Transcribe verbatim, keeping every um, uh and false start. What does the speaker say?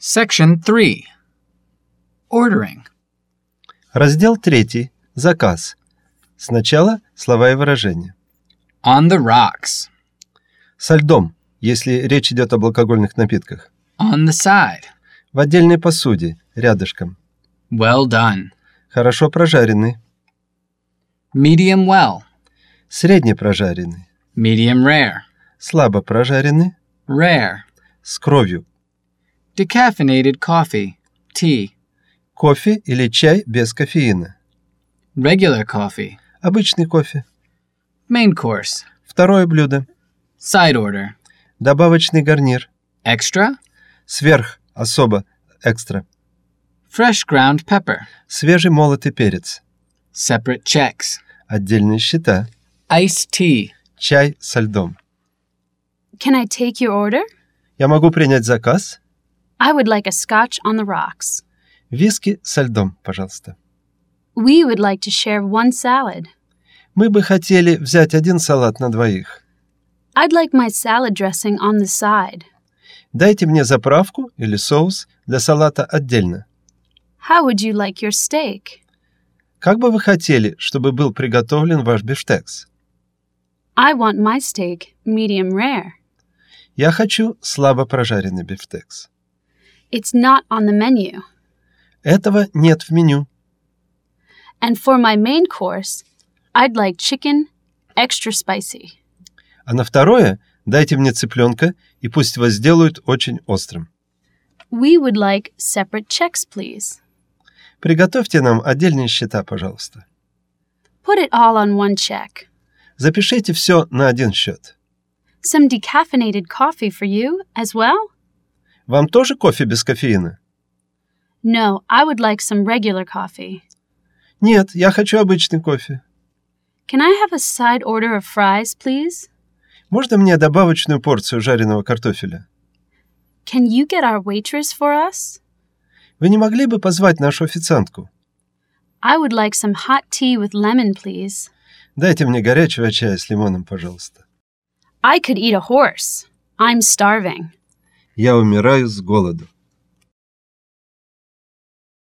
Section three. Ordering. Раздел третий. Заказ. Сначала слова и выражения. On the rocks. Со льдом, если речь идет об алкогольных напитках. On the side. В отдельной посуде, рядышком. Well done. Хорошо прожаренный. Medium well. Средне прожаренный. Medium rare. Слабо прожаренный. Rare. С кровью. Decaffeinated coffee. Tea. Кофе или чай без кофеина. Regular coffee. Обычный кофе. Main course. Второе блюдо. Side order. Добавочный гарнир. Extra. Сверх, особо, экстра. Fresh ground pepper. Свежий молотый перец. Separate checks. Отдельные счета. Iced tea. Чай со льдом. Can I take your order? Я могу принять заказ? I would like a scotch on the rocks. Виски со льдом, пожалуйста. We would like to share one salad. Мы бы хотели взять один салат на двоих. I'd like my salad dressing on the side. Дайте мне заправку или соус для салата отдельно. How would you like your steak? Как бы вы хотели, чтобы был приготовлен ваш бифштекс? I want my steak medium rare. Я хочу слабо прожаренный бифштекс. It's not on the menu. Этого нет в меню. And for my main course, I'd like chicken extra spicy. А на второе дайте мне цыпленка, и пусть его сделают очень острым. We would like separate checks, please. Приготовьте нам отдельные счета, пожалуйста. Put it all on one check. Запишите все на один счет. Some decaffeinated coffee for you as well? Вам тоже кофе без кофеина? No, I would like some regular coffee. Нет, я хочу обычный кофе. Can I have a side order of fries, please? Можно мне добавочную порцию жареного картофеля? Can you get our waitress for us? Вы не могли бы позвать нашу официантку? I would like some hot tea with lemon, please. Дайте мне горячего чая с лимоном, пожалуйста. I could eat a horse. I'm starving. Я умираю с голоду.